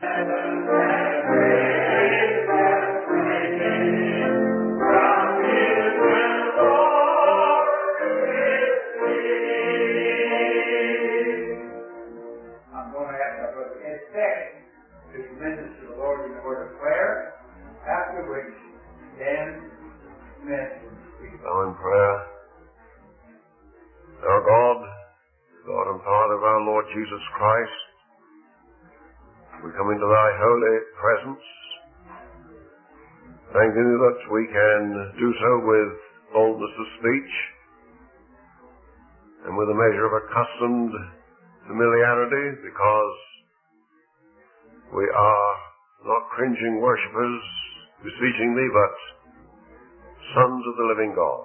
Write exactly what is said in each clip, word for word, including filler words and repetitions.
Jesus Christ, we come into thy holy presence, thanking you that we can do so with boldness of speech and with a measure of accustomed familiarity, because we are not cringing worshippers beseeching thee, but sons of the living God.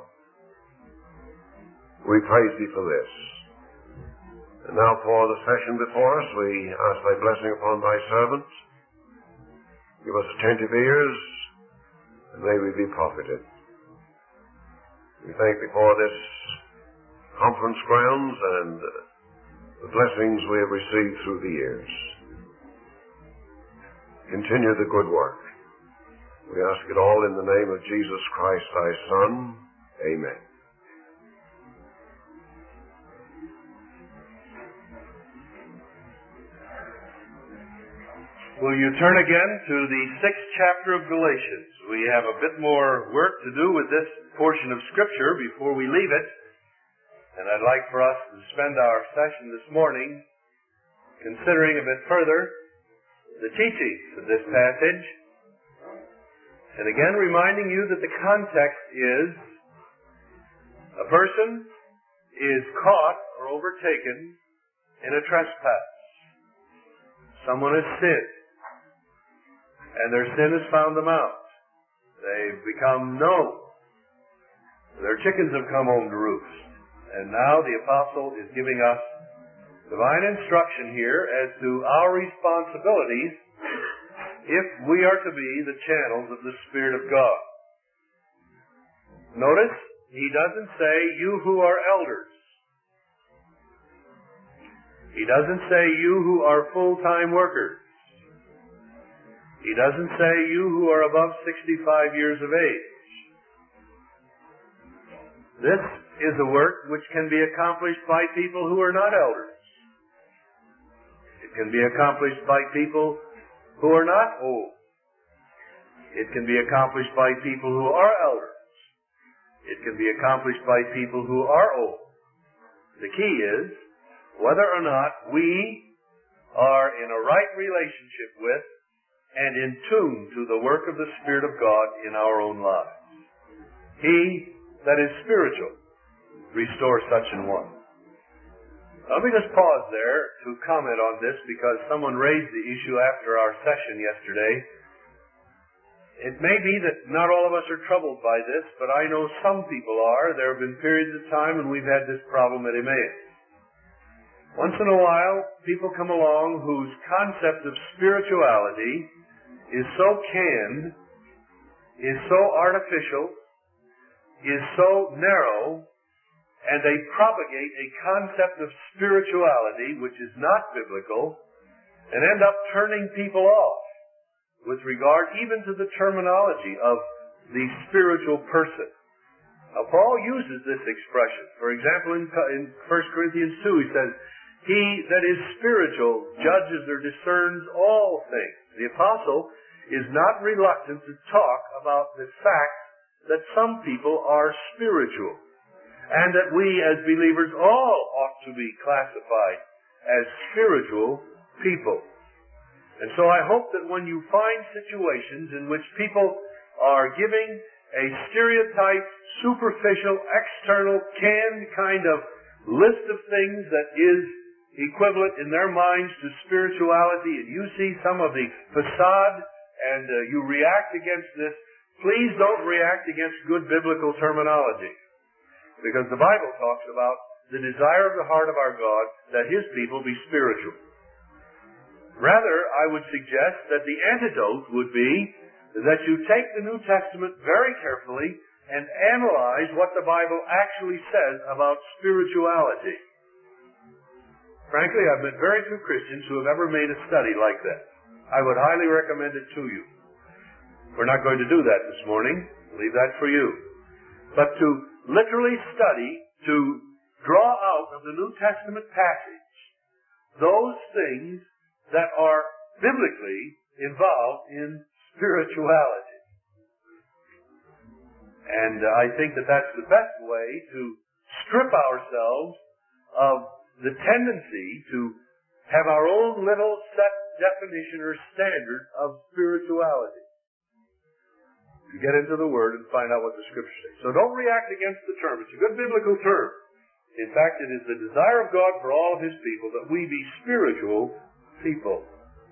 We praise thee for this. And now for the session before us, we ask thy blessing upon thy servants. Give us attentive ears, and may we be profited. We thank thee for this conference grounds and the blessings we have received through the years. Continue the good work. We ask it all in the name of Jesus Christ, thy Son. Amen. Will you turn again to the sixth chapter of Galatians? We have a bit more work to do with this portion of Scripture before we leave it. And I'd like for us to spend our session this morning considering a bit further the teachings of this passage. And again reminding you that the context is a person is caught or overtaken in a trespass. Someone has sinned, and their sin has found them out. They've become known. Their chickens have come home to roost. And now the apostle is giving us divine instruction here as to our responsibilities if we are to be the channels of the Spirit of God. Notice, he doesn't say, you who are elders. He doesn't say, you who are full-time workers. He doesn't say, you who are above sixty-five years of age. This is a work which can be accomplished by people who are not elders. It can be accomplished by people who are not old. It can be accomplished by people who are elders. It can be accomplished by people who are old. The key is whether or not we are in a right relationship with and in tune to the work of the Spirit of God in our own lives. He that is spiritual restores such an one. Let me just pause there to comment on this, because someone raised the issue after our session yesterday. It may be that not all of us are troubled by this, but I know some people are. There have been periods of time when we've had this problem at Emmaus. Once in a while, people come along whose concept of spirituality is so canned, is so artificial, is so narrow, and they propagate a concept of spirituality which is not biblical, and end up turning people off with regard even to the terminology of the spiritual person. Now, Paul uses this expression. For example, in, in First Corinthians two, he says, he that is spiritual judges or discerns all things. The apostle is not reluctant to talk about the fact that some people are spiritual, and that we as believers all ought to be classified as spiritual people. And so I hope that when you find situations in which people are giving a stereotyped, superficial, external, canned kind of list of things that is equivalent in their minds to spirituality, and you see some of the facade and uh, you react against this, please don't react against good biblical terminology. Because the Bible talks about the desire of the heart of our God that His people be spiritual. Rather, I would suggest that the antidote would be that you take the New Testament very carefully and analyze what the Bible actually says about spirituality. Frankly, I've met very few Christians who have ever made a study like that. I would highly recommend it to you. We're not going to do that this morning. Leave that for you. But to literally study, to draw out of the New Testament passage those things that are biblically involved in spirituality. And uh, I think that that's the best way to strip ourselves of the tendency to have our own little set definition or standard of spirituality. To get into the Word and find out what the Scriptures say. So don't react against the term. It's a good biblical term. In fact, it is the desire of God for all of His people that we be spiritual people.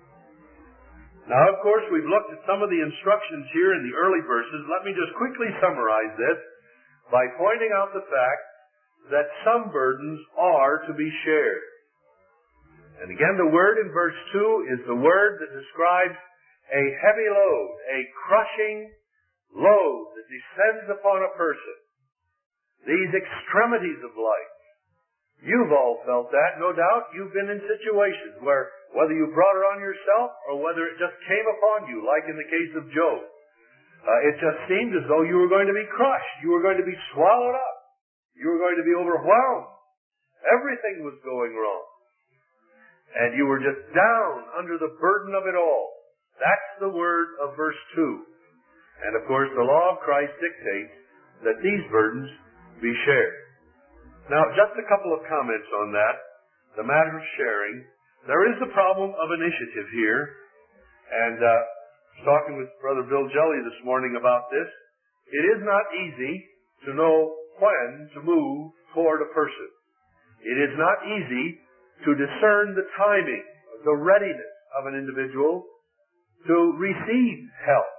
Now, of course, we've looked at some of the instructions here in the early verses. Let me just quickly summarize this by pointing out the fact that some burdens are to be shared. And again, the word in verse two is the word that describes a heavy load, a crushing load that descends upon a person. These extremities of life. You've all felt that, no doubt. You've been in situations where, whether you brought it on yourself or whether it just came upon you, like in the case of Job, uh, it just seemed as though you were going to be crushed. You were going to be swallowed up. You were going to be overwhelmed. Everything was going wrong. And you were just down under the burden of it all. That's the word of verse two. And of course, the law of Christ dictates that these burdens be shared. Now, just a couple of comments on that. The matter of sharing. There is the problem of initiative here. And uh, I was talking with Brother Bill Jelly this morning about this. It is not easy to know when to move toward a person. It is not easy to discern the timing, the readiness of an individual to receive help.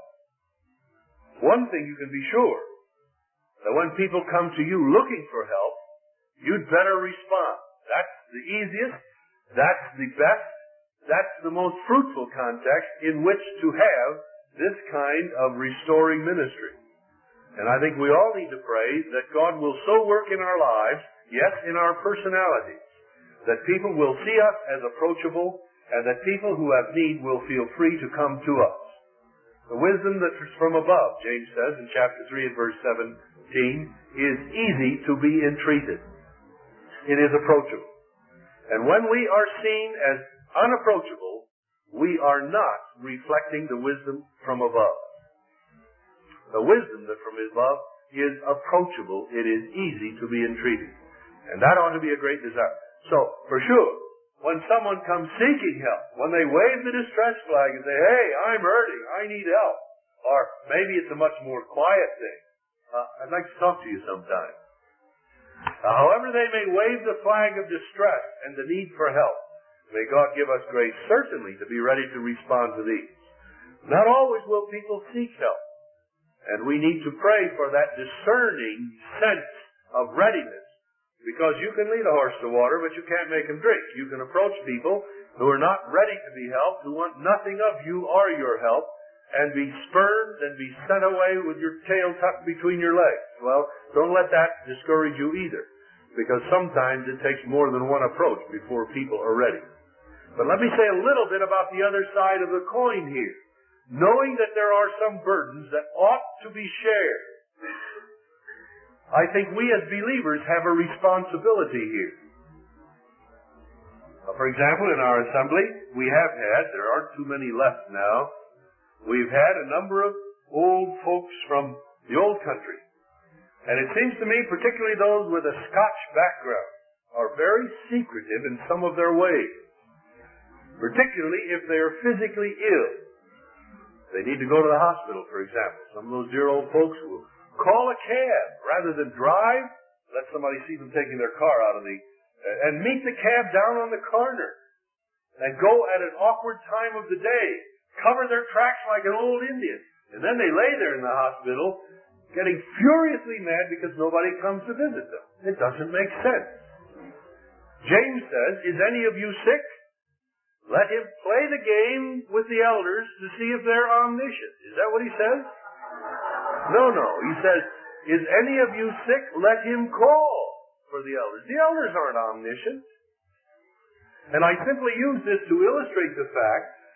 One thing you can be sure, that when people come to you looking for help, you'd better respond. That's the easiest, that's the best, that's the most fruitful context in which to have this kind of restoring ministry. And I think we all need to pray that God will so work in our lives, yes, in our personalities, that people will see us as approachable, and that people who have need will feel free to come to us. The wisdom that is from above, James says in chapter three and verse seventeen, is easy to be entreated. It is approachable. And when we are seen as unapproachable, we are not reflecting the wisdom from above. The wisdom that from above is approachable. It is easy to be entreated. And that ought to be a great desire. So, for sure, when someone comes seeking help, when they wave the distress flag and say, hey, I'm hurting, I need help, or maybe it's a much more quiet thing, uh, I'd like to talk to you sometime. Uh, however they may wave the flag of distress and the need for help, may God give us grace certainly to be ready to respond to these. Not always will people seek help, and we need to pray for that discerning sense of readiness. Because you can lead a horse to water, but you can't make him drink. You can approach people who are not ready to be helped, who want nothing of you or your help, and be spurned and be sent away with your tail tucked between your legs. Well, don't let that discourage you either, because sometimes it takes more than one approach before people are ready. But let me say a little bit about the other side of the coin here. Knowing that there are some burdens that ought to be shared, I think we as believers have a responsibility here. Uh, for example, in our assembly, we have had, there aren't too many left now, we've had a number of old folks from the old country. And it seems to me, particularly those with a Scotch background, are very secretive in some of their ways. Particularly if they are physically ill. They need to go to the hospital, for example. Some of those dear old folks will call a cab rather than drive. Let somebody see them taking their car out of the... Uh, and meet the cab down on the corner. And go at an awkward time of the day. Cover their tracks like an old Indian. And then they lay there in the hospital getting furiously mad because nobody comes to visit them. It doesn't make sense. James says, is any of you sick? Let him play the game with the elders to see if they're omniscient. Is that what he says? No, no. He says, is any of you sick? Let him call for the elders. The elders aren't omniscient. And I simply use this to illustrate the fact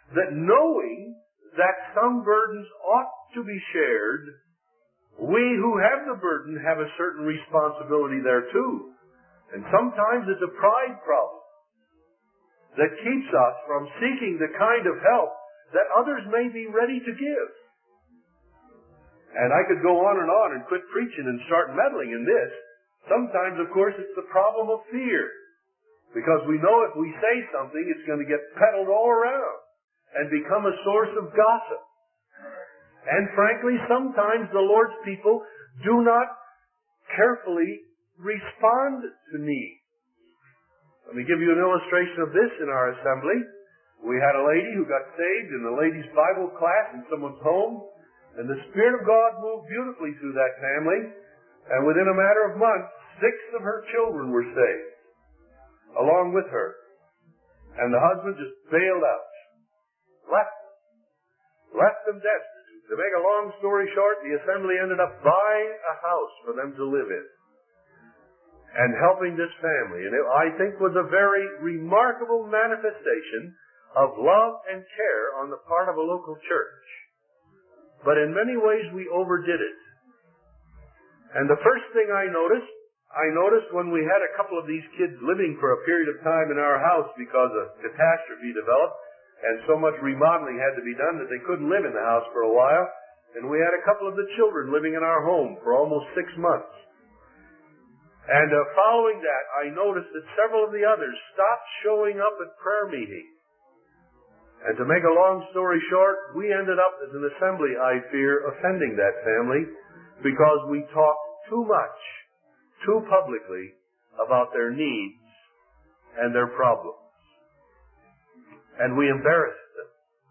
that knowing that some burdens ought to be shared, we who have the burden have a certain responsibility there too. And sometimes it's a pride problem that keeps us from seeking the kind of help that others may be ready to give. And I could go on and on and quit preaching and start meddling in this. Sometimes, of course, it's the problem of fear. Because we know if we say something, it's going to get peddled all around and become a source of gossip. And frankly, sometimes the Lord's people do not carefully respond to needs. Let me give you an illustration of this in our assembly. We had a lady who got saved in the ladies' Bible class in someone's home, and the Spirit of God moved beautifully through that family, and within a matter of months, six of her children were saved, along with her. And the husband just bailed out. Left them. Left them destitute. To make a long story short, the assembly ended up buying a house for them to live in and helping this family. And it, I think, was a very remarkable manifestation of love and care on the part of a local church. But in many ways, we overdid it. And the first thing I noticed, I noticed when we had a couple of these kids living for a period of time in our house because a catastrophe developed, and so much remodeling had to be done that they couldn't live in the house for a while. And we had a couple of the children living in our home for almost six months. And uh, following that, I noticed that several of the others stopped showing up at prayer meetings. And to make a long story short, we ended up as an assembly, I fear, offending that family because we talked too much, too publicly about their needs and their problems. And we embarrassed them.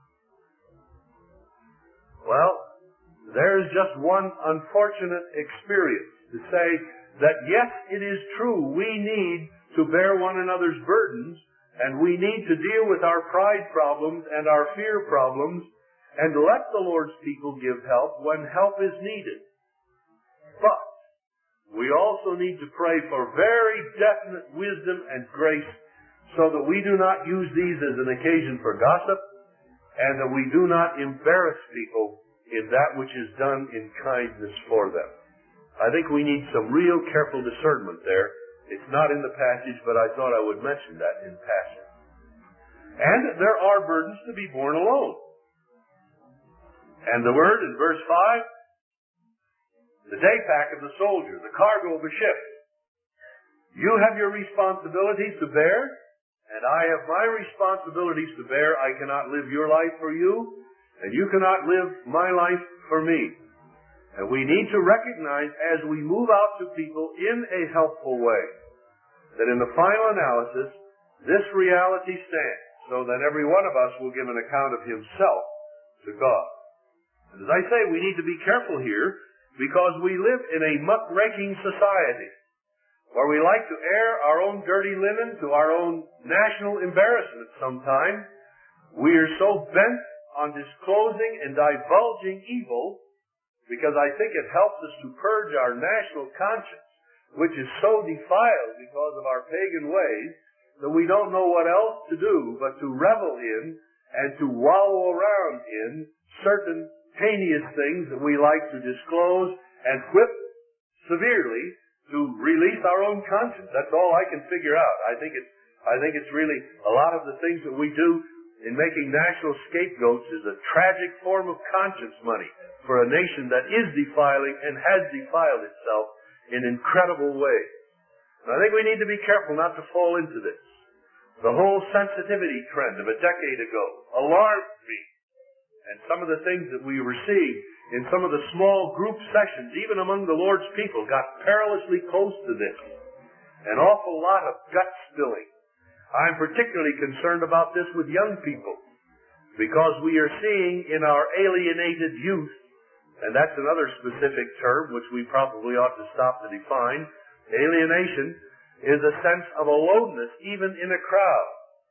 Well, there's just one unfortunate experience to say that yes, it is true, we need to bear one another's burdens, and we need to deal with our pride problems and our fear problems, and let the Lord's people give help when help is needed. But we also need to pray for very definite wisdom and grace so that we do not use these as an occasion for gossip, and that we do not embarrass people in that which is done in kindness for them. I think we need some real careful discernment there. It's not in the passage, but I thought I would mention that in passing. And there are burdens to be borne alone. And the word in verse five, the day pack of the soldier, the cargo of a ship. You have your responsibilities to bear, and I have my responsibilities to bear. I cannot live your life for you, and you cannot live my life for me. And we need to recognize as we move out to people in a helpful way that in the final analysis, this reality stands so that every one of us will give an account of himself to God. And as I say, we need to be careful here because we live in a muckraking society where we like to air our own dirty linen to our own national embarrassment sometimes. We are so bent on disclosing and divulging evil because I think it helps us to purge our national conscience, which is so defiled because of our pagan ways that we don't know what else to do but to revel in and to wallow around in certain heinous things that we like to disclose and whip severely to release our own conscience. That's all I can figure out. I think it's, I think it's really a lot of the things that we do in making national scapegoats is a tragic form of conscience money for a nation that is defiling and has defiled itself in incredible ways. And I think we need to be careful not to fall into this. The whole sensitivity trend of a decade ago alarmed me. And some of the things that we received in some of the small group sessions, even among the Lord's people, got perilously close to this. An awful lot of gut spilling. I'm particularly concerned about this with young people because we are seeing in our alienated youth, and that's another specific term which we probably ought to stop to define. Alienation is a sense of aloneness even in a crowd.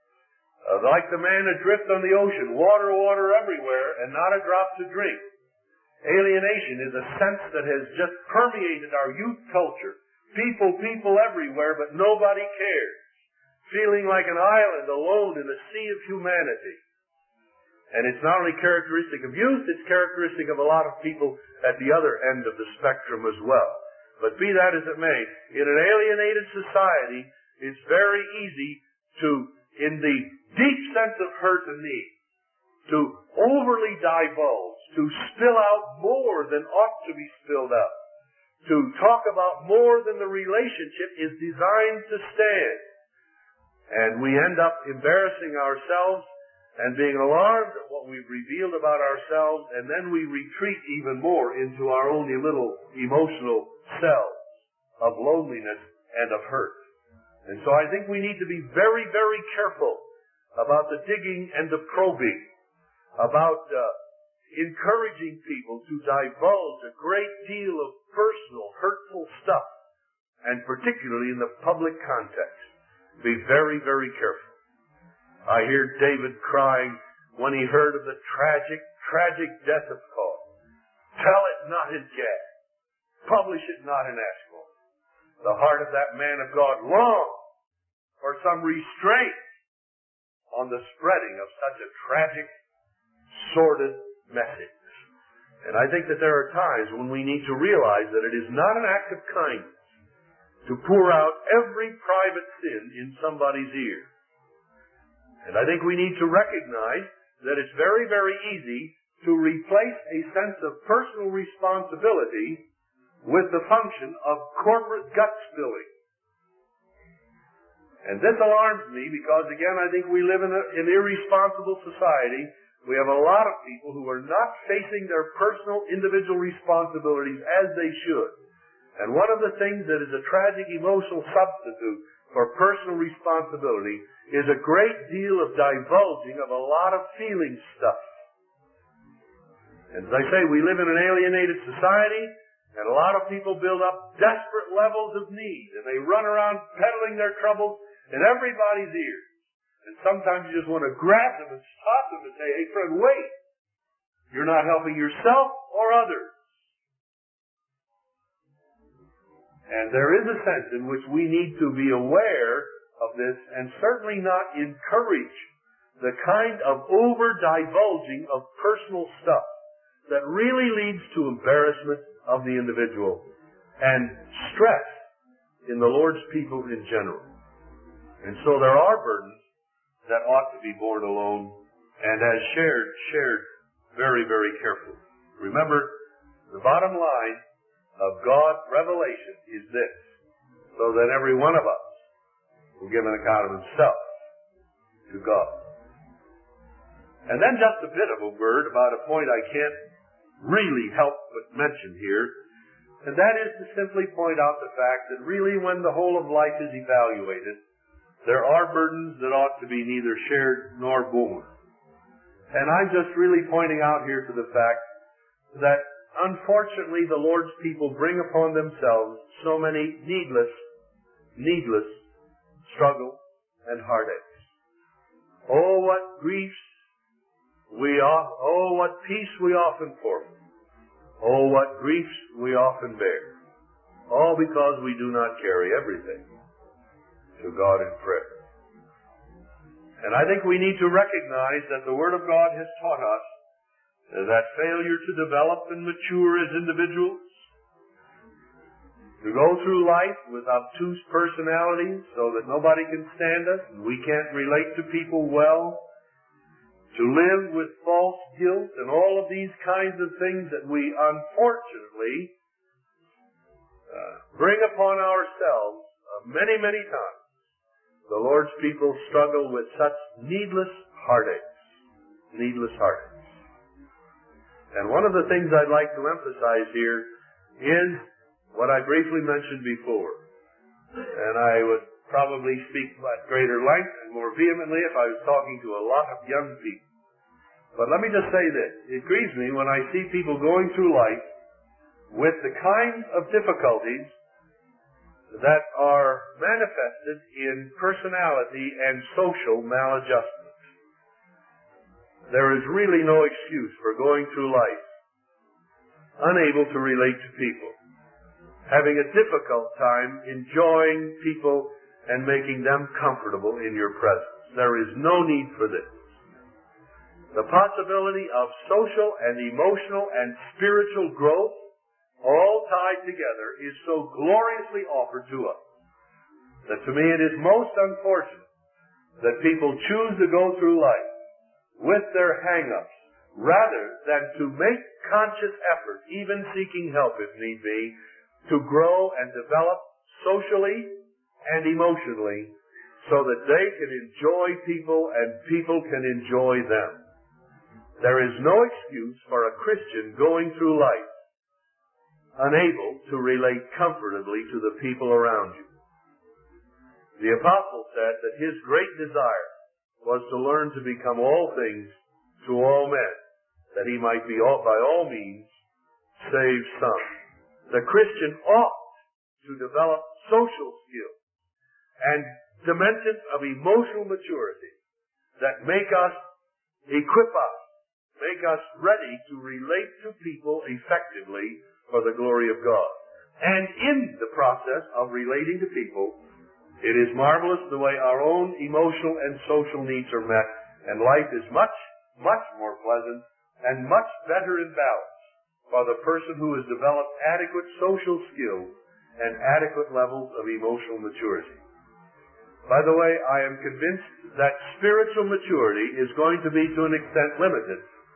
Uh, like the man adrift on the ocean, water, water everywhere, and not a drop to drink. Alienation is a sense that has just permeated our youth culture. People, people everywhere, but nobody cares. Feeling like an island alone in a sea of humanity. And it's not only characteristic of youth, it's characteristic of a lot of people at the other end of the spectrum as well. But be that as it may, in an alienated society, it's very easy to, in the deep sense of hurt and need, to overly divulge, to spill out more than ought to be spilled out, to talk about more than the relationship is designed to stand. And we end up embarrassing ourselves and being alarmed at what we've revealed about ourselves, and then we retreat even more into our only little emotional cells of loneliness and of hurt. And so I think we need to be very, very careful about the digging and the probing, about uh, encouraging people to divulge a great deal of personal, hurtful stuff, and particularly in the public context. Be very, very careful. I hear David crying when he heard of the tragic, tragic death of Paul. Tell it not in Gath. Publish it not in Ashkelon. The heart of that man of God longed for some restraint on the spreading of such a tragic, sordid message. And I think that there are times when we need to realize that it is not an act of kindness to pour out every private sin in somebody's ear. And I think we need to recognize that it's very, very easy to replace a sense of personal responsibility with the function of corporate gut spilling. And this alarms me because, again, I think we live in a, an irresponsible society. We have a lot of people who are not facing their personal, individual responsibilities as they should. And one of the things that is a tragic emotional substitute for personal responsibility is a great deal of divulging of a lot of feeling stuff. And as I say, we live in an alienated society, and a lot of people build up desperate levels of need, and they run around peddling their troubles in everybody's ears. And sometimes you just want to grab them and stop them and say, hey friend, wait. You're not helping yourself or others. And there is a sense in which we need to be aware of this and certainly not encourage the kind of over-divulging of personal stuff that really leads to embarrassment of the individual and stress in the Lord's people in general. And so there are burdens that ought to be borne alone and as shared, shared very, very carefully. Remember, the bottom line of God's revelation is this, so that every one of us will give an account of himself to God. And then just a bit of a word about a point I can't really help but mention here, and that is to simply point out the fact that really when the whole of life is evaluated, there are burdens that ought to be neither shared nor borne. And I'm just really pointing out here to the fact that unfortunately the Lord's people bring upon themselves so many needless, needless struggles and heartaches. Oh, what griefs we often, oh, what peace we often forfeit. Oh, what griefs we often bear. All because we do not carry everything to God in prayer. And I think we need to recognize that the Word of God has taught us that failure to develop and mature as individuals, to go through life with obtuse personalities so that nobody can stand us and we can't relate to people well, to live with false guilt and all of these kinds of things that we unfortunately uh, bring upon ourselves uh, many, many times. The Lord's people struggle with such needless heartaches, needless heartaches. And one of the things I'd like to emphasize here is what I briefly mentioned before. And I would probably speak at greater length and more vehemently if I was talking to a lot of young people. But let me just say this. It grieves me when I see people going through life with the kinds of difficulties that are manifested in personality and social maladjustment. There is really no excuse for going through life unable to relate to people, having a difficult time enjoying people and making them comfortable in your presence. There is no need for this. the possibility of social and emotional and spiritual growth, all tied together, is so gloriously offered to us that to me it is most unfortunate that people choose to go through life with their hang-ups rather than to make conscious effort, even seeking help if need be, to grow and develop socially and emotionally so that they can enjoy people and people can enjoy them. There is no excuse for a Christian going through life unable to relate comfortably to the people around you. The apostle said that his great desire was to learn to become all things to all men, that he might be all, by all means save some. The Christian ought to develop social skills and dimensions of emotional maturity that make us, equip us, make us ready to relate to people effectively for the glory of God. And in the process of relating to people, it is marvelous the way our own emotional and social needs are met, and life is much, much more pleasant and much better in balance for the person who has developed adequate social skills and adequate levels of emotional maturity. By the way, I am convinced that spiritual maturity is going to be to an extent limited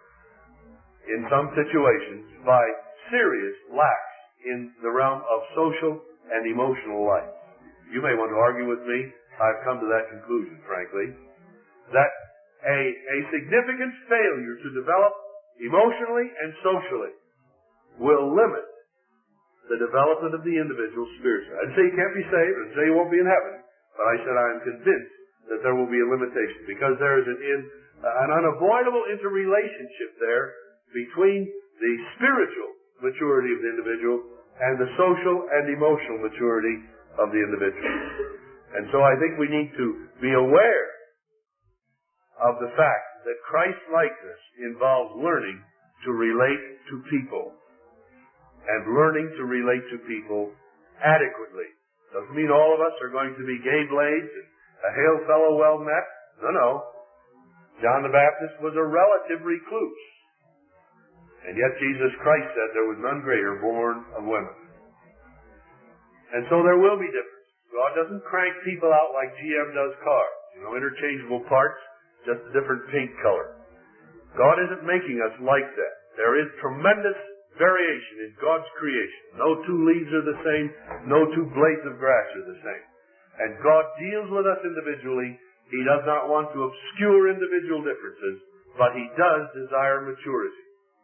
in some situations by serious lacks in the realm of social and emotional life. You may want to argue with me. I've come to that conclusion, frankly, that a, a significant failure to develop emotionally and socially will limit the development of the individual spiritually. I'd say you can't be saved, and say you won't be in heaven, but I said I am convinced that there will be a limitation because there is an, in, an unavoidable interrelationship there between the spiritual maturity of the individual and the social and emotional maturity of the individual. And so I think we need to be aware of the fact that Christ-likeness involves learning to relate to people and learning to relate to people adequately. Doesn't mean all of us are going to be gay blades and a hail fellow well met. No, no. John the Baptist was a relative recluse. And yet Jesus Christ said there was none greater born of women. And so there will be differences. God doesn't crank people out like G M does cars. You know, interchangeable parts, just a different paint color. God isn't making us like that. There is tremendous variation in God's creation. No two leaves are the same. No two blades of grass are the same. And God deals with us individually. He does not want to obscure individual differences, but He does desire maturity.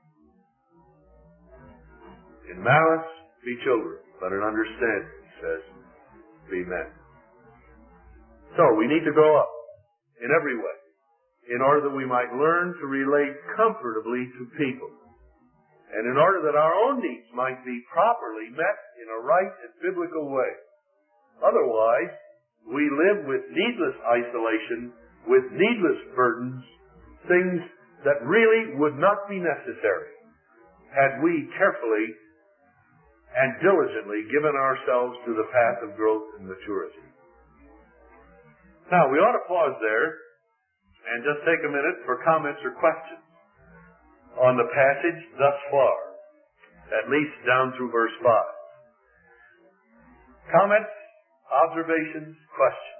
In malice, be children, but in understanding, He says, be men. So, we need to grow up in every way in order that we might learn to relate comfortably to people. And in order that our own needs might be properly met in a right and biblical way. Otherwise, we live with needless isolation, with needless burdens, things that really would not be necessary had we carefully and diligently given ourselves to the path of growth and maturity. Now, we ought to pause there and just take a minute for comments or questions on the passage thus far, at least down through verse five. Comments, observations, questions.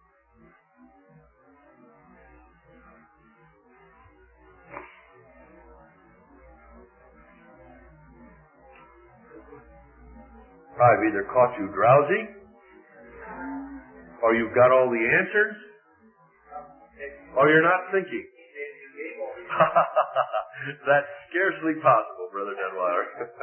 I've either caught you drowsy, or you've got all the answers, or you're not thinking. That's scarcely possible, Brother Denweiler.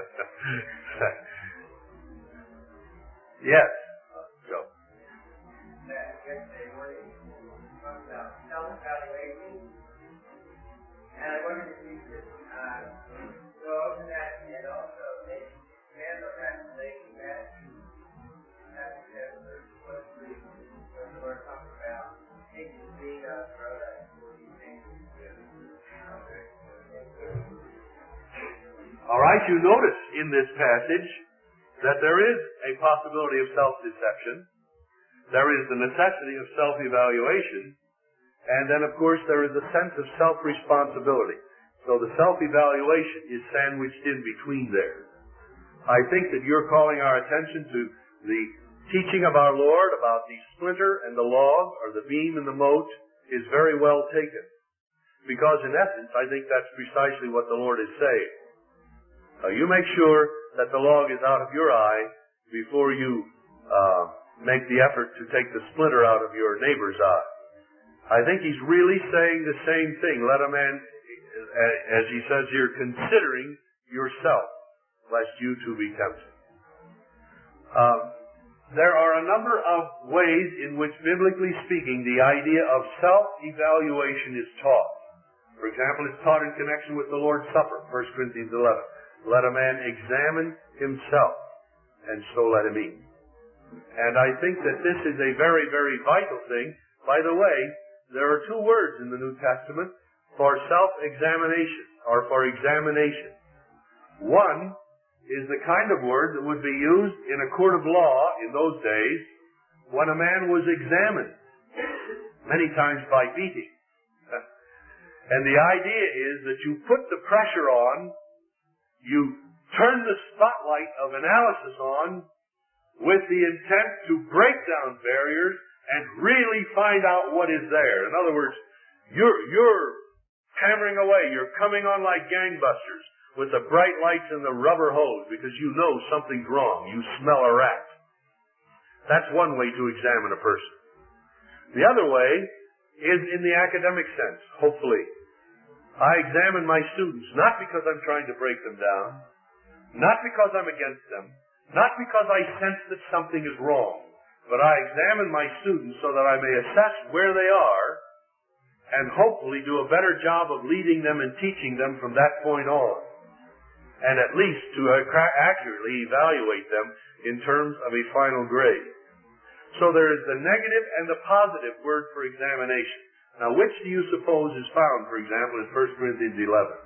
Yes. Go. Yesterday morning, we talked about self-evaluation, and I wondered if you could uh, go over that and also maybe expand on that and say that as we have verse twenty-three, where the Lord talks about taking the seed of brother and these things to do. All right, you notice in this passage that there is a possibility of self-deception. There is the necessity of self-evaluation. And then, of course, there is a sense of self-responsibility. So the self-evaluation is sandwiched in between there. I think that you're calling our attention to the teaching of our Lord about the splinter and the log, or the beam and the mote, is very well taken. Because in essence, I think that's precisely what the Lord is saying. Now, you make sure that the log is out of your eye before you uh, make the effort to take the splinter out of your neighbor's eye. I think he's really saying the same thing. Let a man, as he says here, considering yourself, lest you too be tempted. Um, there are a number of ways in which, biblically speaking, the idea of self-evaluation is taught. For example, it's taught in connection with the Lord's Supper, First Corinthians eleven. Let a man examine himself, and so let him eat. And I think that this is a very, very vital thing. By the way, there are two words in the New Testament for self-examination, or for examination. One is the kind of word that would be used in a court of law in those days when a man was examined, many times by beating. And the idea is that you put the pressure on, you turn the spotlight of analysis on with the intent to break down barriers and really find out what is there. In other words, you're, you're hammering away. You're coming on like gangbusters with the bright lights and the rubber hose because you know something's wrong. You smell a rat. That's one way to examine a person. The other way is in the academic sense, hopefully. I examine my students not because I'm trying to break them down, not because I'm against them, not because I sense that something is wrong, but I examine my students so that I may assess where they are and hopefully do a better job of leading them and teaching them from that point on, and at least to accurately evaluate them in terms of a final grade. So there is the negative and the positive word for examination. Now, which do you suppose is found, for example, in First Corinthians eleven?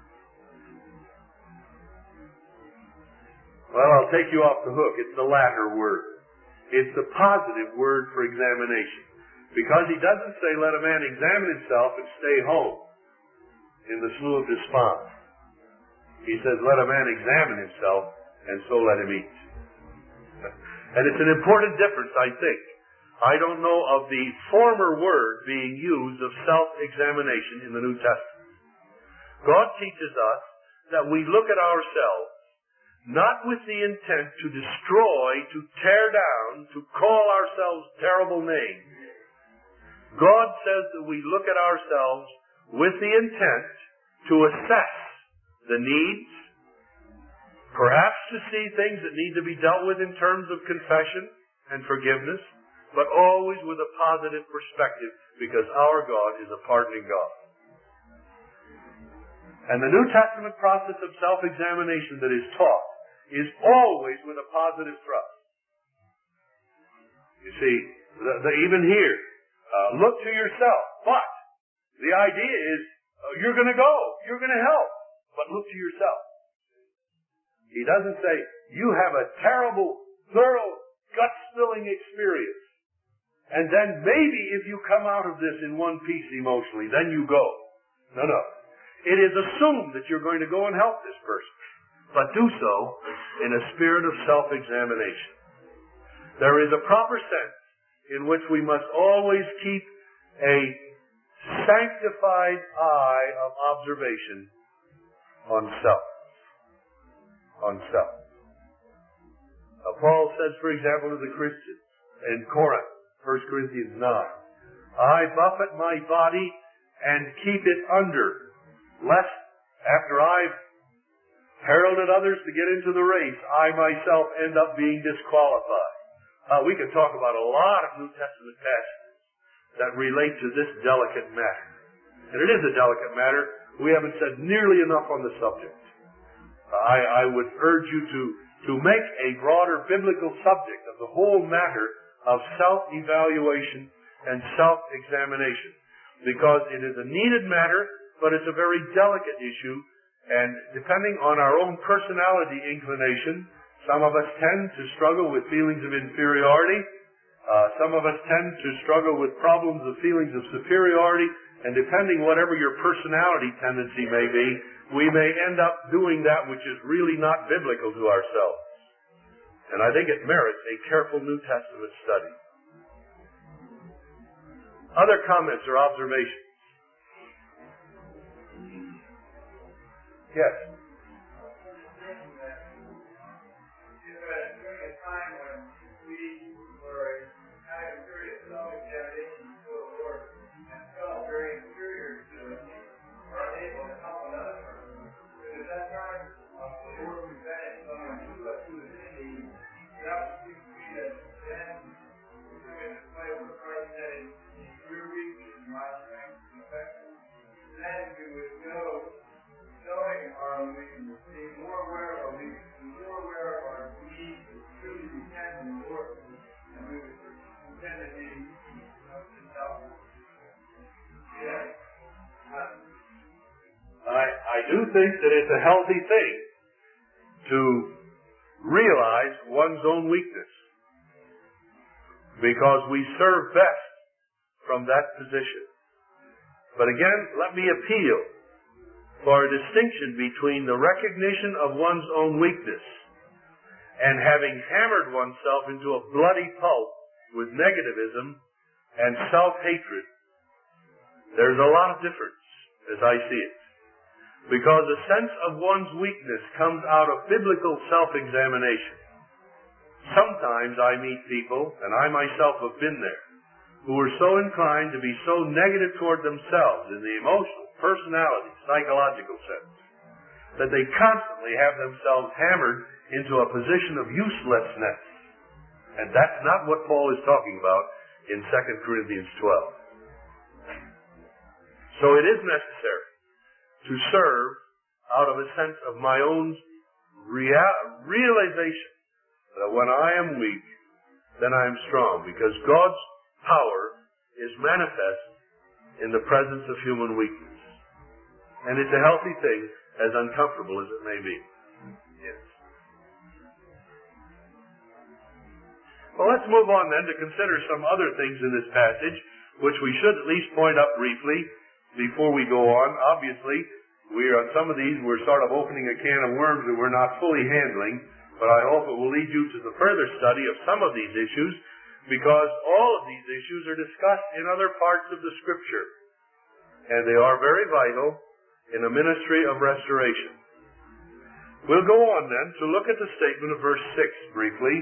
Well, I'll take you off the hook. It's the latter word. It's the positive word for examination. Because he doesn't say, let a man examine himself and stay home in the slough of despond. He says, let a man examine himself and so let him eat. And it's an important difference, I think. I don't know of the former word being used of self-examination in the New Testament. God teaches us that we look at ourselves not with the intent to destroy, to tear down, to call ourselves terrible names. God says that we look at ourselves with the intent to assess the needs, perhaps to see things that need to be dealt with in terms of confession and forgiveness, but always with a positive perspective, because our God is a pardoning God. And the New Testament process of self-examination that is taught is always with a positive thrust. You see, the, the, even here, uh, look to yourself. But the idea is, uh, you're going to go, you're going to help, but look to yourself. He doesn't say, you have a terrible, thorough, gut-spilling experience, and then maybe if you come out of this in one piece emotionally, then you go. No, no. It is assumed that you're going to go and help this person, but do so in a spirit of self-examination. There is a proper sense in which we must always keep a sanctified eye of observation on self. On self. Now, Paul says, for example, to the Christians in Corinth, First Corinthians nine, I buffet my body and keep it under, lest after I've heralded others to get into the race, I myself end up being disqualified. Uh, we could talk about a lot of New Testament passages that relate to this delicate matter. And it is a delicate matter. We haven't said nearly enough on the subject. Uh, I, I would urge you to, to make a broader biblical subject of the whole matter of self-evaluation and self-examination, because it is a needed matter, but it's a very delicate issue, and depending on our own personality inclination, some of us tend to struggle with feelings of inferiority, Uh, some of us tend to struggle with problems of feelings of superiority, and depending whatever your personality tendency may be, we may end up doing that which is really not biblical to ourselves. And I think it merits a careful New Testament study. Other comments or observations? Yes. I do think that it's a healthy thing to realize one's own weakness, because we serve best from that position. But again, let me appeal for a distinction between the recognition of one's own weakness and having hammered oneself into a bloody pulp with negativism and self-hatred. There's a lot of difference, as I see it. Because a sense of one's weakness comes out of biblical self-examination. Sometimes I meet people, and I myself have been there, who are so inclined to be so negative toward themselves in the emotional, personality, psychological sense, that they constantly have themselves hammered into a position of uselessness. And that's not what Paul is talking about in Second Corinthians twelve. So it is necessary to serve out of a sense of my own rea- realization that when I am weak, then I am strong, because God's power is manifest in the presence of human weakness. And it's a healthy thing, as uncomfortable as it may be. Yes. Well, let's move on then to consider some other things in this passage, which we should at least point up briefly before we go on. Obviously, we are on some of these, we're sort of opening a can of worms that we're not fully handling, but I hope it will lead you to the further study of some of these issues, because all of these issues are discussed in other parts of the Scripture, and they are very vital in a ministry of restoration. We'll go on then to look at the statement of verse six briefly.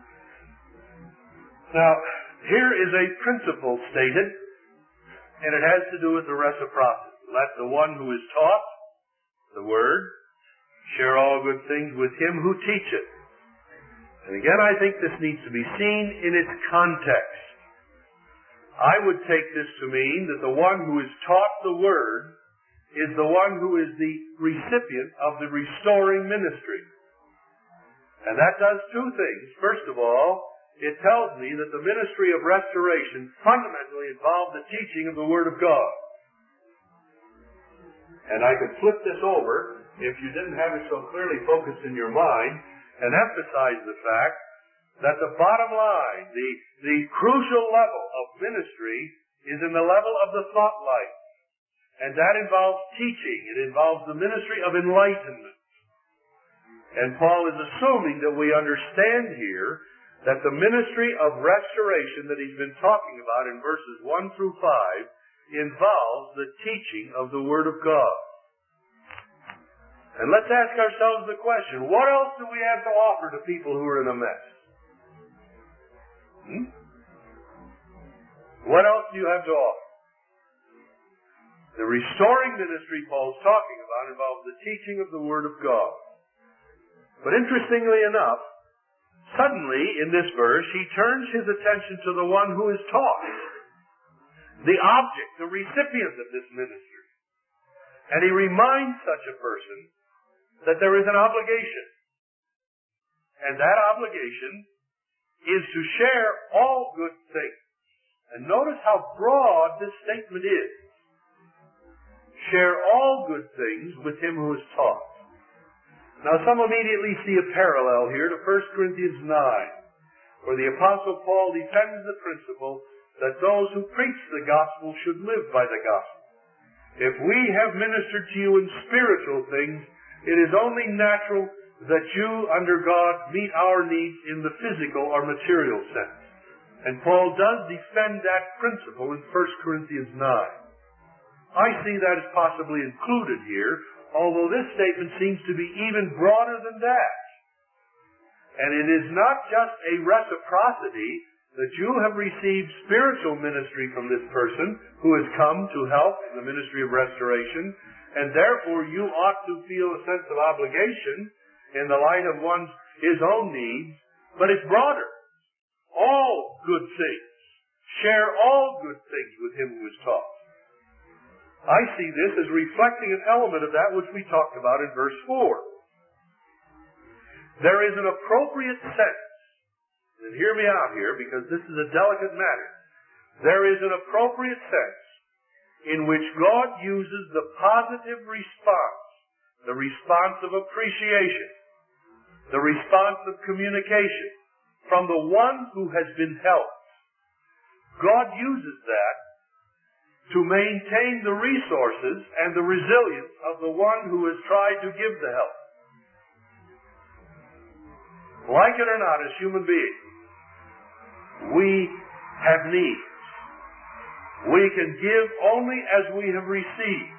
Now, here is a principle stated, and it has to do with the reciprocity. Let the one who is taught the word share all good things with him who teacheth. And again, I think this needs to be seen in its context. I would take this to mean that the one who is taught the word is the one who is the recipient of the restoring ministry. And that does two things. First of all, it tells me that the ministry of restoration fundamentally involved the teaching of the Word of God. And I could flip this over, if you didn't have it so clearly focused in your mind, and emphasize the fact that the bottom line, the, the crucial level of ministry, is in the level of the thought life. And that involves teaching. It involves the ministry of enlightenment. And Paul is assuming that we understand here that the ministry of restoration that he's been talking about in verses one through five involves the teaching of the Word of God. And let's ask ourselves the question, what else do we have to offer to people who are in a mess? Hmm? What else do you have to offer? The restoring ministry Paul's talking about involves the teaching of the Word of God. But interestingly enough, suddenly in this verse, he turns his attention to the one who is taught, the object, the recipient of this ministry. And he reminds such a person that there is an obligation. And that obligation is to share all good things. And notice how broad this statement is. Share all good things with him who is taught. Now some immediately see a parallel here to First Corinthians nine, where the Apostle Paul defends the principle that those who preach the gospel should live by the gospel. If we have ministered to you in spiritual things, it is only natural that you, under God, meet our needs in the physical or material sense. And Paul does defend that principle in First Corinthians nine. I see that as possibly included here, although this statement seems to be even broader than that. And it is not just a reciprocity that you have received spiritual ministry from this person who has come to help in the ministry of restoration, and therefore you ought to feel a sense of obligation in the light of one's his own needs, but it's broader. All good things. Share all good things with him who is taught. I see this as reflecting an element of that which we talked about in verse four. There is an appropriate sense, and hear me out here because this is a delicate matter. There is an appropriate sense in which God uses the positive response, the response of appreciation, the response of communication from the one who has been helped. God uses that to maintain the resources and the resilience of the one who has tried to give the help. Like it or not, as human beings, we have needs. We can give only as we have received.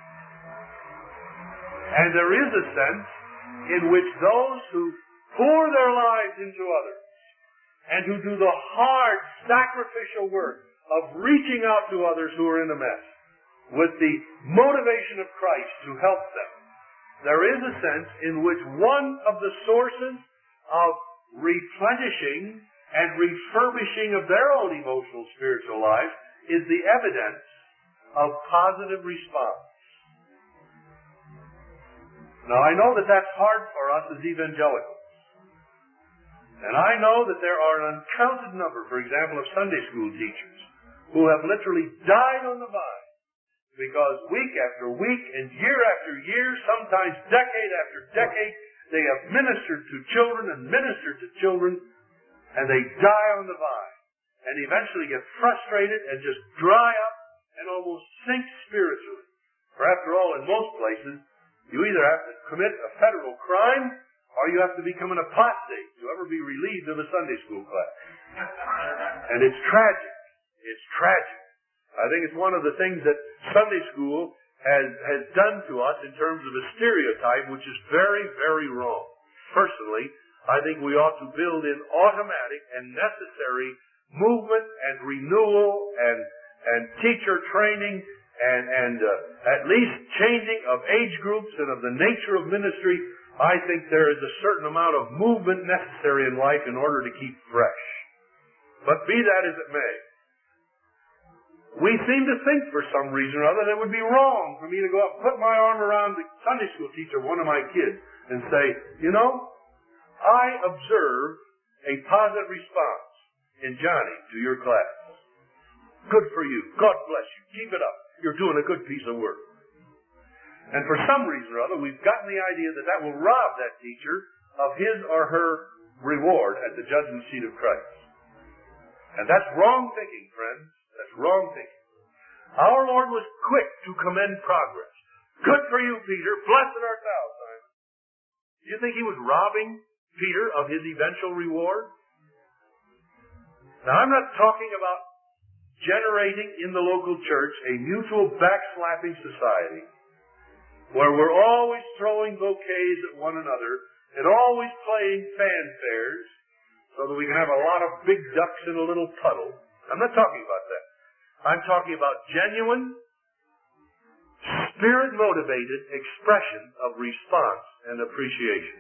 And there is a sense in which those who pour their lives into others and who do the hard sacrificial work of reaching out to others who are in a mess with the motivation of Christ to help them, there is a sense in which one of the sources of replenishing and refurbishing of their own emotional spiritual lives is the evidence of positive response. Now, I know that that's hard for us as evangelicals. And I know that there are an uncounted number, for example, of Sunday school teachers who have literally died on the vine because week after week and year after year, sometimes decade after decade, they have ministered to children and ministered to children, and they die on the vine and eventually get frustrated and just dry up and almost sink spiritually. For after all, in most places, you either have to commit a federal crime or you have to become an apostate to ever be relieved of a Sunday school class. And it's tragic. It's tragic. I think it's one of the things that Sunday school has, has done to us in terms of a stereotype which is very, very wrong. Personally, I think we ought to build in automatic and necessary movement and renewal and, and teacher training and, and uh, at least changing of age groups and of the nature of ministry. I think there is a certain amount of movement necessary in life in order to keep fresh. But be that as it may, we seem to think for some reason or other that it would be wrong for me to go up and put my arm around the Sunday school teacher of one of my kids and say, you know, I observe a positive response in Johnny to your class. Good for you. God bless you. Keep it up. You're doing a good piece of work. And for some reason or other, we've gotten the idea that that will rob that teacher of his or her reward at the judgment seat of Christ. And that's wrong thinking, friends. That's wrong thinking. Our Lord was quick to commend progress. Good for you, Peter. Blessed art thou, Simon. Do you think he was robbing Peter of his eventual reward? Now, I'm not talking about generating in the local church a mutual backslapping society where we're always throwing bouquets at one another and always playing fanfares so that we can have a lot of big ducks in a little puddle. I'm not talking about that. I'm talking about genuine, spirit-motivated expression of response and appreciation.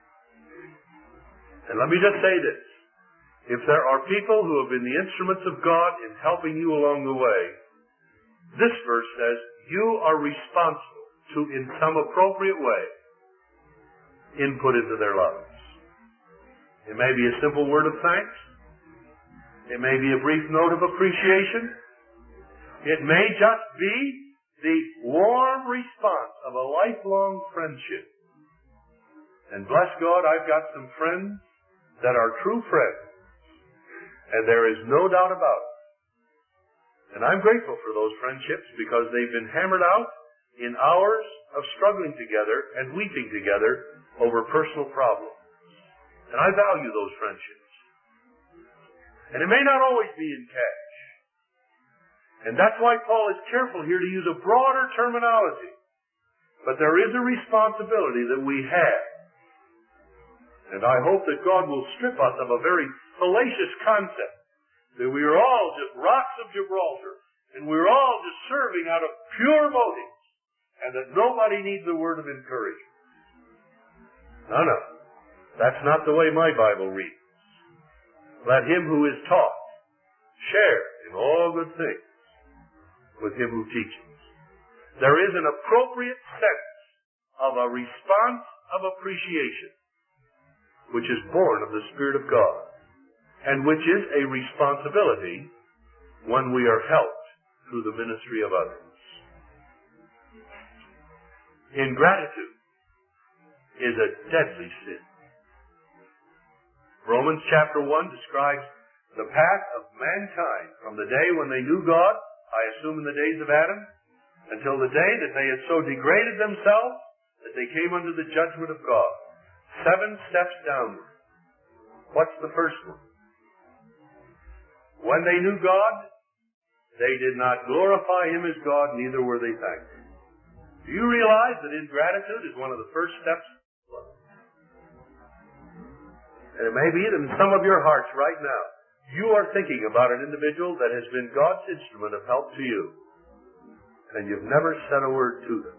And let me just say this. If there are people who have been the instruments of God in helping you along the way, this verse says you are responsible to, in some appropriate way, input into their lives. It may be a simple word of thanks. It may be a brief note of appreciation. It may just be the warm response of a lifelong friendship. And bless God, I've got some friends that are true friends. And there is no doubt about it. And I'm grateful for those friendships because they've been hammered out in hours of struggling together and weeping together over personal problems. And I value those friendships. And it may not always be in cash. And that's why Paul is careful here to use a broader terminology. But there is a responsibility that we have. And I hope that God will strip us of a very fallacious concept that we are all just rocks of Gibraltar and we're all just serving out of pure motives and that nobody needs a word of encouragement. No, no. That's not the way my Bible reads. Let him who is taught share in all good things with him who teaches. There is an appropriate sense of a response of appreciation which is born of the Spirit of God and which is a responsibility when we are helped through the ministry of others. Ingratitude is a deadly sin. Romans chapter one describes the path of mankind from the day when they knew God, I assume in the days of Adam, until the day that they had so degraded themselves that they came under the judgment of God. Seven steps downward. What's the first one? When they knew God, they did not glorify him as God, neither were they thankful. Do you realize that ingratitude is one of the first steps? And it may be that in some of your hearts right now, you are thinking about an individual that has been God's instrument of help to you, and you've never said a word to them.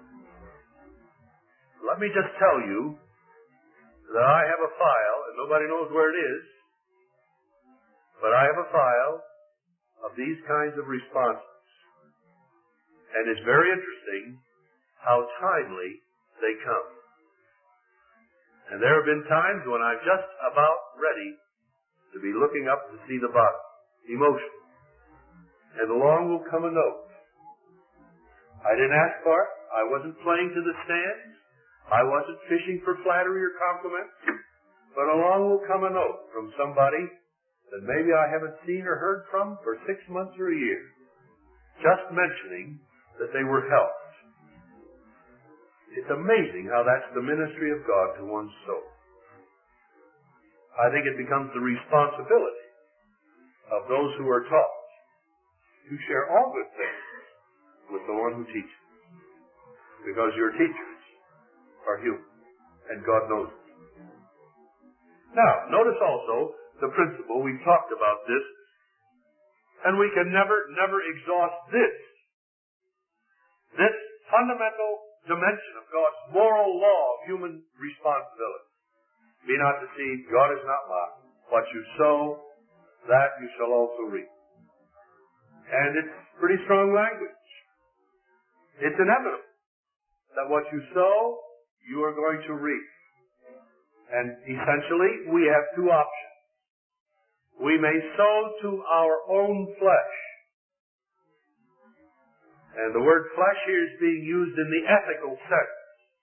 Let me just tell you that I have a file, and nobody knows where it is, but I have a file of these kinds of responses. And it's very interesting how timely they come. And there have been times when I'm just about ready to be looking up to see the bottom, emotion. And along will come a note. I didn't ask for it. I wasn't playing to the stands. I wasn't fishing for flattery or compliments. But along will come a note from somebody that maybe I haven't seen or heard from for six months or a year, just mentioning that they were helped. It's amazing how that's the ministry of God to one's soul. I think it becomes the responsibility of those who are taught to share all good things with the one who teaches. Because your teachers are human, and God knows it. Now, notice also the principle. We've talked about this, and we can never, never exhaust this. This fundamental dimension of God's moral law of human responsibility. Be not deceived, God is not mocked. What you sow, that you shall also reap. And it's pretty strong language. It's inevitable that what you sow, you are going to reap. And essentially, we have two options. We may sow to our own flesh. And the word flesh here is being used in the ethical sense.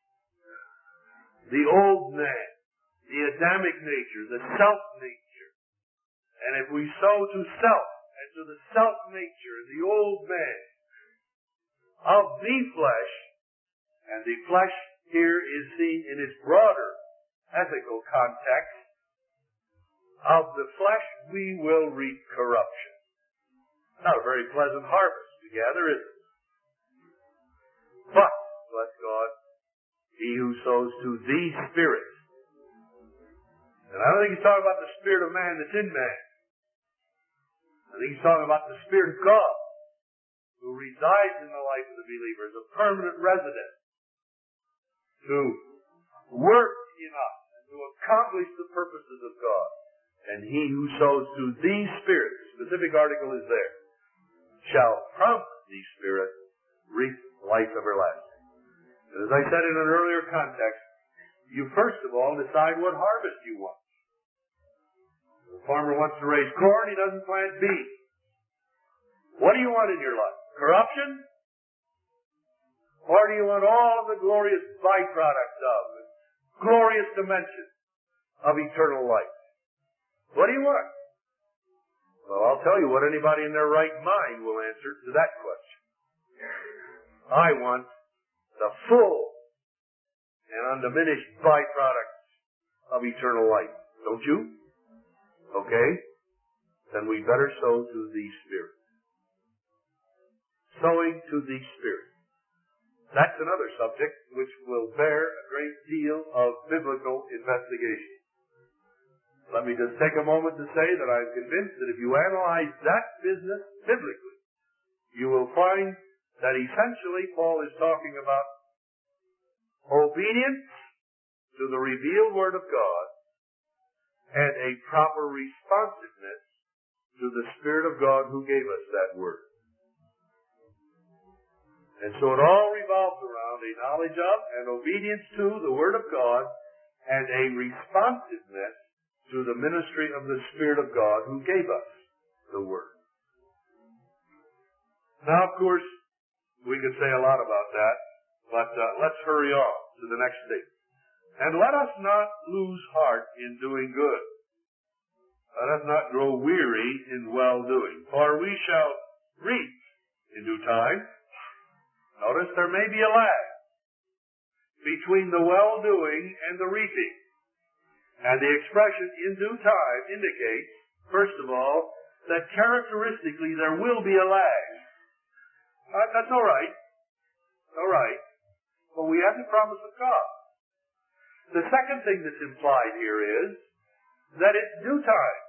The old man, the Adamic nature, the self-nature. And if we sow to self, and to the self-nature, the old man of the flesh, and the flesh here is seen in its broader ethical context, of the flesh we will reap corruption. Not a very pleasant harvest to gather, is it? But, bless God, he who sows to the Spirit. And I don't think he's talking about the spirit of man that's in man. I think he's talking about the Spirit of God, who resides in the life of the believer as a permanent resident, to work in us and to accomplish the purposes of God. And he who sows to the Spirit, the specific article is there, shall from the Spirit reap life everlasting. And as I said in an earlier context, you first of all decide what harvest you want. If the farmer wants to raise corn, he doesn't plant beans. What do you want in your life? Corruption? Or do you want all of the glorious byproducts of it, glorious dimensions of eternal life? What do you want? Well, I'll tell you what anybody in their right mind will answer to that question. I want the full and undiminished byproduct of eternal life. Don't you? Okay? Then we better sow to the Spirit. Sowing to the Spirit. That's another subject which will bear a great deal of biblical investigation. Let me just take a moment to say that I'm convinced that if you analyze that business biblically, you will find that essentially Paul is talking about obedience to the revealed Word of God and a proper responsiveness to the Spirit of God who gave us that Word. And so it all revolves around a knowledge of and obedience to the Word of God and a responsiveness to the ministry of the Spirit of God who gave us the Word. Now, of course, we could say a lot about that, but uh, let's hurry on to the next thing. And let us not lose heart in doing good. Let us not grow weary in well-doing, for we shall reap in due time. Notice there may be a lag between the well-doing and the reaping. And the expression in due time indicates, first of all, that characteristically there will be a lag. Uh, that's all right. All right. But we have the promise of God. The second thing that's implied here is that it's due time.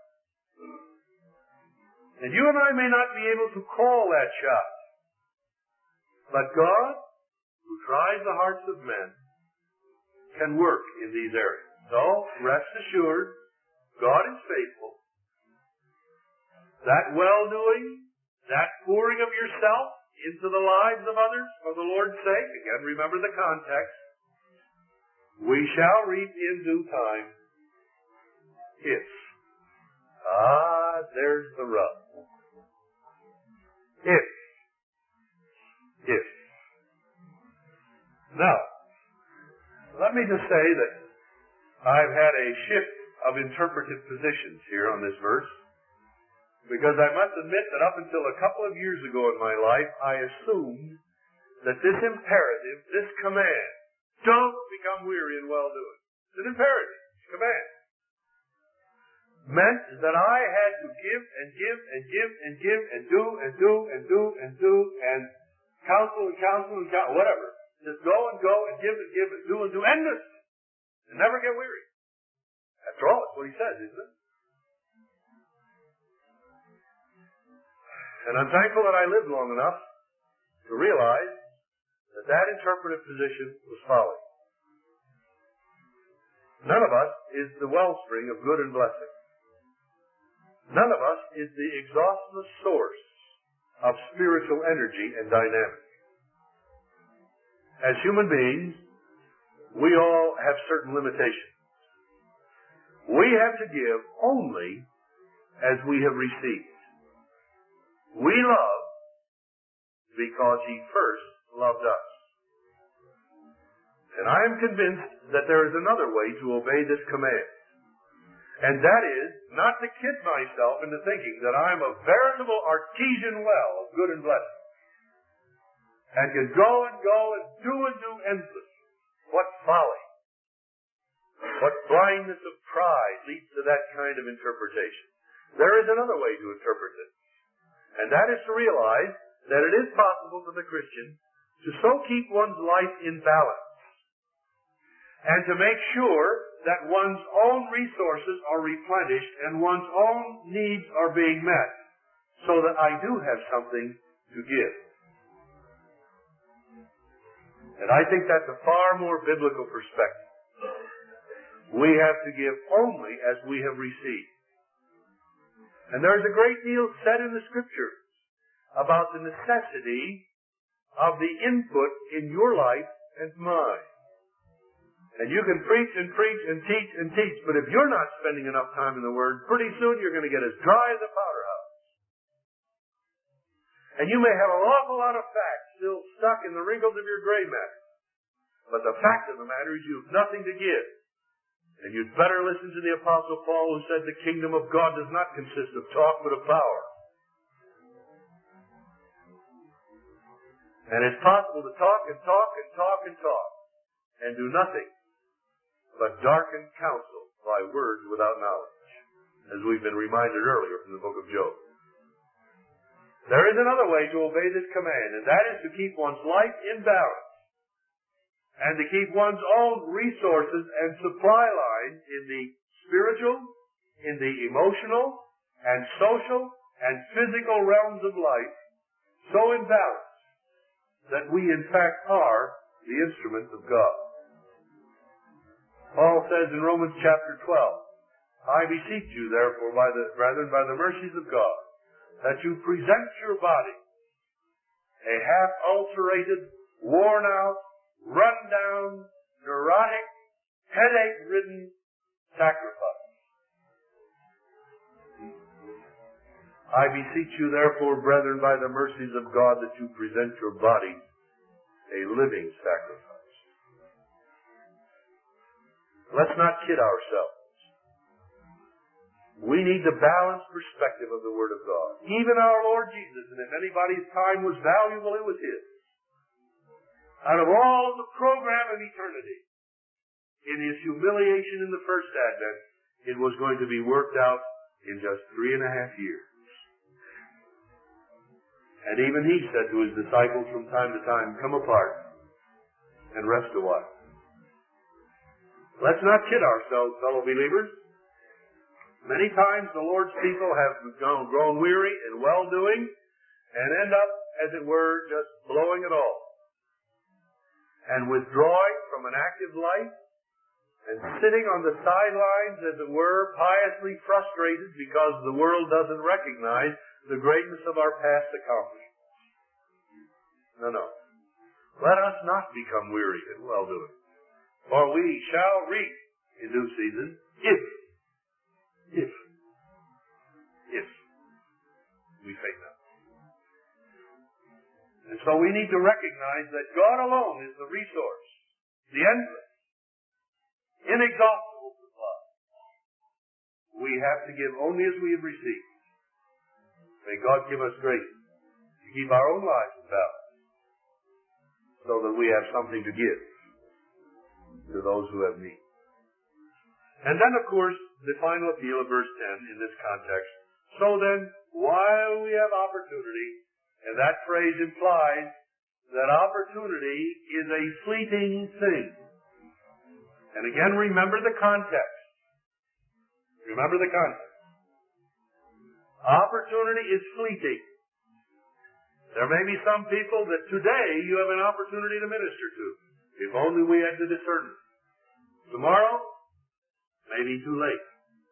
And you and I may not be able to call that shot. But God, who tries the hearts of men, can work in these areas. So, rest assured, God is faithful. That well-doing, that pouring of yourself into the lives of others for the Lord's sake, again, remember the context, we shall reap in due time if. Ah, there's the rub. If. If. Now, let me just say that I've had a shift of interpretive positions here on this verse, because I must admit that up until a couple of years ago in my life, I assumed that this imperative, this command, don't become weary in well-doing. It's an imperative, it's a command. Meant that I had to give and give and give and give and do and do and do and do and counsel and counsel and counsel, whatever. Just go and go and give and give and do and do endless. And never get weary. After all, that's what he says, isn't it? And I'm thankful that I lived long enough to realize that that interpretive position was folly. None of us is the wellspring of good and blessing. None of us is the exhaustless source of spiritual energy and dynamic. As human beings, we all have certain limitations. We have to give only as we have received. We love because He first loved us. And I am convinced that there is another way to obey this command. And that is not to kid myself into thinking that I'm a veritable artesian well of good and blessing. And can go and go and do and do endless. What folly. What blindness of pride leads to that kind of interpretation. There is another way to interpret it. And that is to realize that it is possible for the Christian to so keep one's life in balance and to make sure that one's own resources are replenished and one's own needs are being met so that I do have something to give. And I think that's a far more biblical perspective. We have to give only as we have received. And there's a great deal said in the Scriptures about the necessity of the input in your life and mine. And you can preach and preach and teach and teach, but if you're not spending enough time in the Word, pretty soon you're going to get as dry as a powder house. And you may have an awful lot of facts still stuck in the wrinkles of your gray matter. But the fact of the matter is you have nothing to give. And you'd better listen to the Apostle Paul, who said the kingdom of God does not consist of talk, but of power. And it's possible to talk and talk and talk and talk and do nothing but darken counsel by words without knowledge, as we've been reminded earlier from the book of Job. There is another way to obey this command, and that is to keep one's life in balance and to keep one's own resources and supply lines in the spiritual, in the emotional, and social, and physical realms of life so in balance that we in fact are the instruments of God. Paul says in Romans chapter twelve, I beseech you therefore, by the, brethren, by the mercies of God, that you present your body a half-ulcerated, worn-out, run-down, neurotic, headache-ridden sacrifice. I beseech you therefore, brethren, by the mercies of God, that you present your bodies a living sacrifice. Let's not kid ourselves. We need the balanced perspective of the Word of God. Even our Lord Jesus, and if anybody's time was valuable, it was His. Out of all of the program of eternity, in His humiliation in the first advent, it was going to be worked out in just three and a half years. And even He said to His disciples from time to time, come apart and rest a while. Let's not kid ourselves, fellow believers. Many times the Lord's people have grown weary in well-doing and end up, as it were, just blowing it all and withdrawing from an active life and sitting on the sidelines, as it were, piously frustrated because the world doesn't recognize the greatness of our past accomplishments. No, no. Let us not become weary in well-doing, for we shall reap in due season if If, if we faint not. And so we need to recognize that God alone is the resource, the endless, inexhaustible supply. We have to give only as we have received. May God give us grace to keep our own lives in balance, so that we have something to give to those who have need. And then, of course, the final appeal of verse ten in this context. So then, while we have opportunity, and that phrase implies that opportunity is a fleeting thing. And again, remember the context. Remember the context. Opportunity is fleeting. There may be some people that today you have an opportunity to minister to, if only we had the discernment. Tomorrow, may be too late.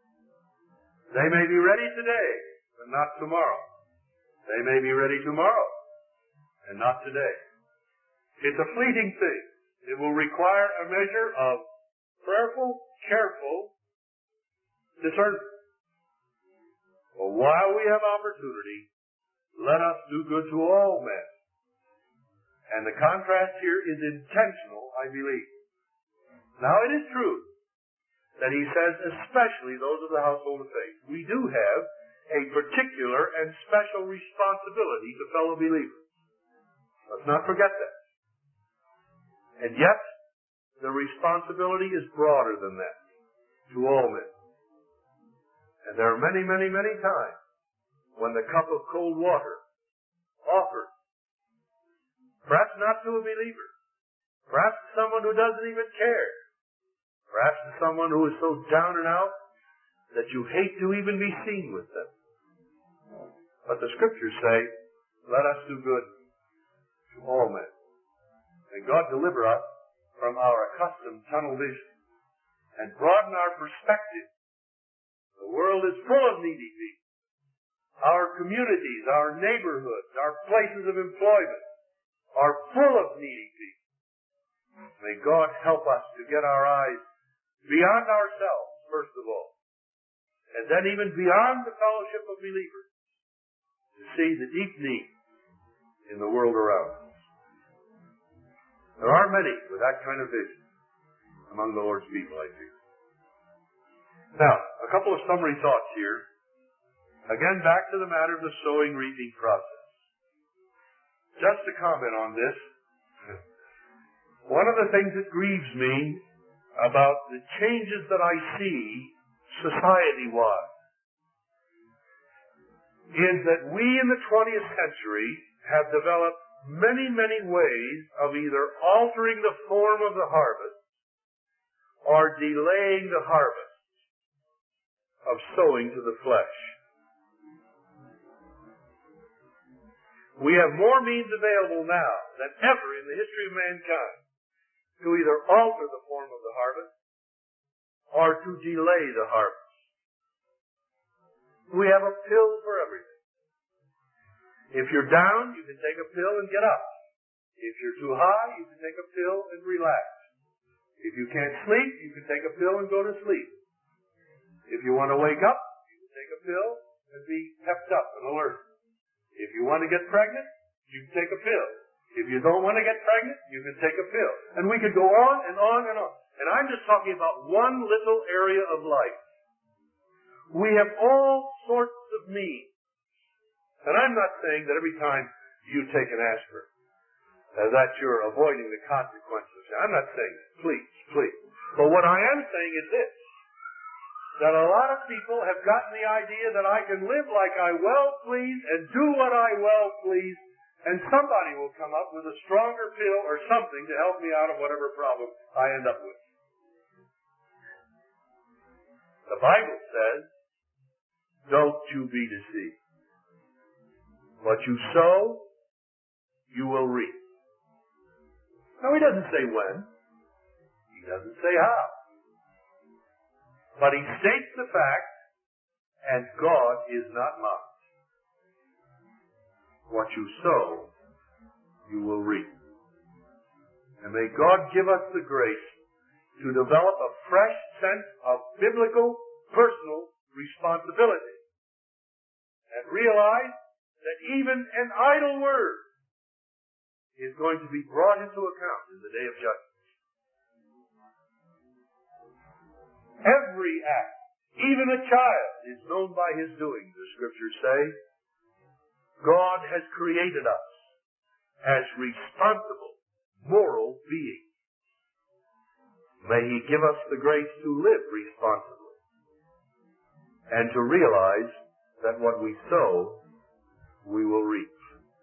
They may be ready today, but not tomorrow. They may be ready tomorrow, and not today. It's a fleeting thing. It will require a measure of prayerful, careful discernment. But while we have opportunity, let us do good to all men. And the contrast here is intentional, I believe. Now, it is true that he says, especially those of the household of faith. We do have a particular and special responsibility to fellow believers. Let's not forget that. And yet, the responsibility is broader than that, to all men. And there are many, many, many times when the cup of cold water offered, perhaps not to a believer, perhaps to someone who doesn't even care, perhaps to someone who is so down and out that you hate to even be seen with them. But the Scriptures say, let us do good to all men. May God deliver us from our accustomed tunnel vision and broaden our perspective. The world is full of needy people. Our communities, our neighborhoods, our places of employment are full of needy people. May God help us to get our eyes beyond ourselves, first of all, and then even beyond the fellowship of believers, to see the deep need in the world around us. There are many with that kind of vision among the Lord's people, I think. Now, a couple of summary thoughts here. Again, back to the matter of the sowing, reaping process. Just to comment on this, one of the things that grieves me about the changes that I see society-wide is that we in the twentieth century have developed many, many ways of either altering the form of the harvest or delaying the harvest of sowing to the flesh. We have more means available now than ever in the history of mankind to either alter the form of the harvest or to delay the harvest. We have a pill for everything. If you're down, you can take a pill and get up. If you're too high, you can take a pill and relax. If you can't sleep, you can take a pill and go to sleep. If you want to wake up, you can take a pill and be kept up and alert. If you want to get pregnant, you can take a pill. If you don't want to get pregnant, you can take a pill. And we could go on and on and on. And I'm just talking about one little area of life. We have all sorts of means. And I'm not saying that every time you take an aspirin, uh, that you're avoiding the consequences. I'm not saying that. Please, please. But what I am saying is this, that a lot of people have gotten the idea that I can live like I well please and do what I well please, and somebody will come up with a stronger pill or something to help me out of whatever problem I end up with. The Bible says, don't you be deceived. What you sow, you will reap. Now, he doesn't say when. He doesn't say how. But he states the fact, and God is not mocked. What you sow, you will reap. And may God give us the grace to develop a fresh sense of biblical, personal responsibility. And realize that even an idle word is going to be brought into account in the day of judgment. Every act, even a child, is known by his doing, the scriptures say. God has created us as responsible, moral beings. May he give us the grace to live responsibly and to realize that what we sow, we will reap.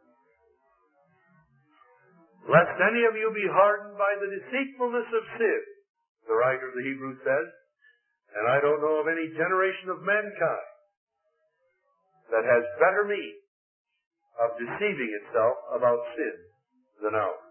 Lest any of you be hardened by the deceitfulness of sin, the writer of the Hebrews says, and I don't know of any generation of mankind that has better means of deceiving itself about sin than ours.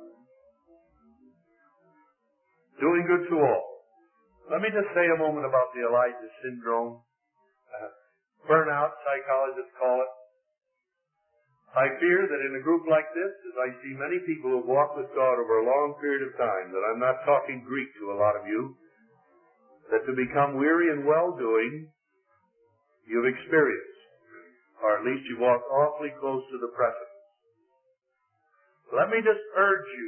Doing good to all. Let me just say a moment about the Elijah syndrome. Uh, burnout, psychologists call it. I fear that in a group like this, as I see many people who have walked with God over a long period of time, that I'm not talking Greek to a lot of you, that to become weary in well-doing, you've experienced, or at least you've walked awfully close to the precipice. Let me just urge you,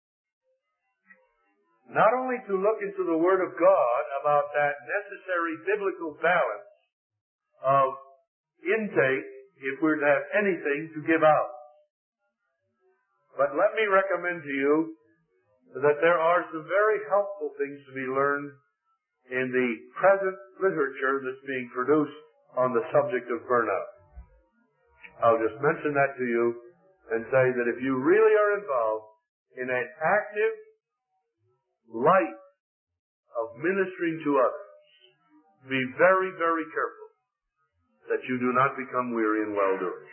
not only to look into the Word of God about that necessary biblical balance of intake if we're to have anything to give out, but let me recommend to you that there are some very helpful things to be learned in the present literature that's being produced on the subject of burnout. I'll just mention that to you and say that if you really are involved in an active life of ministering to others, be very, very careful that you do not become weary in well-doing.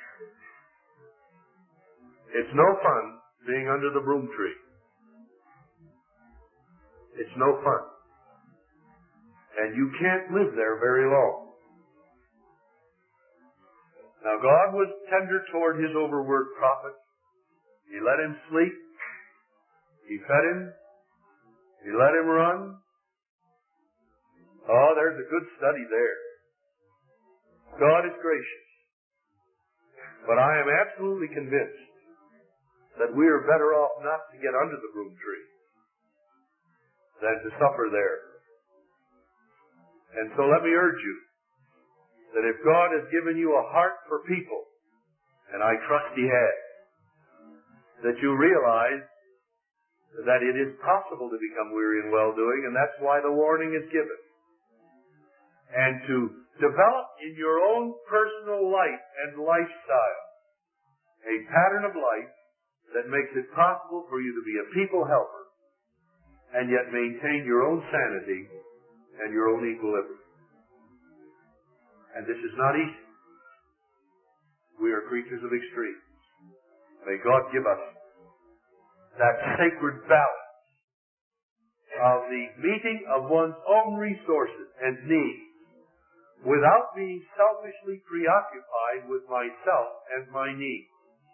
It's no fun being under the broom tree. It's no fun. And you can't live there very long. Now, God was tender toward his overworked prophet. He let him sleep. He fed him. He let him run. Oh, there's a good study there. God is gracious. But I am absolutely convinced that we are better off not to get under the broom tree than to suffer there. And so let me urge you that if God has given you a heart for people, and I trust He has, that you realize that it is possible to become weary in well-doing, and that's why the warning is given. And to develop in your own personal life and lifestyle a pattern of life that makes it possible for you to be a people helper and yet maintain your own sanity and your own equilibrium. And this is not easy. We are creatures of extremes. May God give us that sacred balance of the meeting of one's own resources and needs without being selfishly preoccupied with myself and my needs.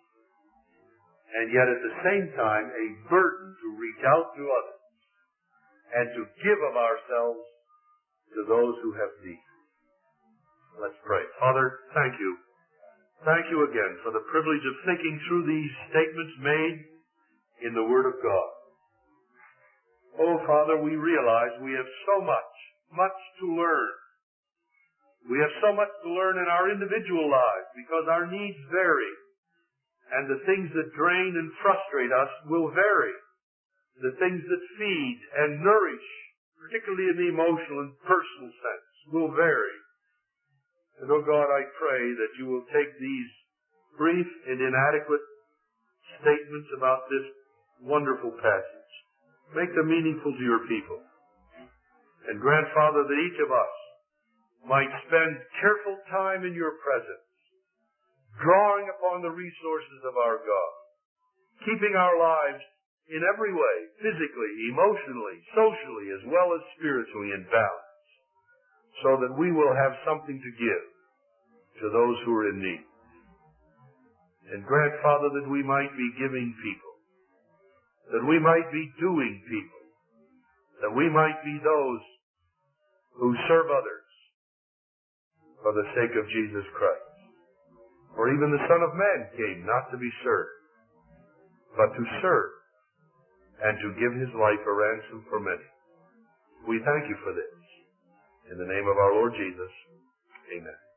And yet at the same time, a burden to reach out to others and to give of ourselves to those who have need. Let's pray. Father, thank you. Thank you again for the privilege of thinking through these statements made in the Word of God. Oh, Father, we realize we have so much, much to learn. We have so much to learn in our individual lives because our needs vary. And the things that drain and frustrate us will vary. The things that feed and nourish, particularly in the emotional and personal sense, will vary. And, oh God, I pray that you will take these brief and inadequate statements about this wonderful passage, make them meaningful to your people, and grant, Father, that each of us might spend careful time in your presence, drawing upon the resources of our God, keeping our lives in every way, physically, emotionally, socially, as well as spiritually in balance, so that we will have something to give to those who are in need. And grant, Father, that we might be giving people, that we might be doing people, that we might be those who serve others for the sake of Jesus Christ. For even the Son of Man came not to be served, but to serve and to give his life a ransom for many. We thank you for this. In the name of our Lord Jesus, amen.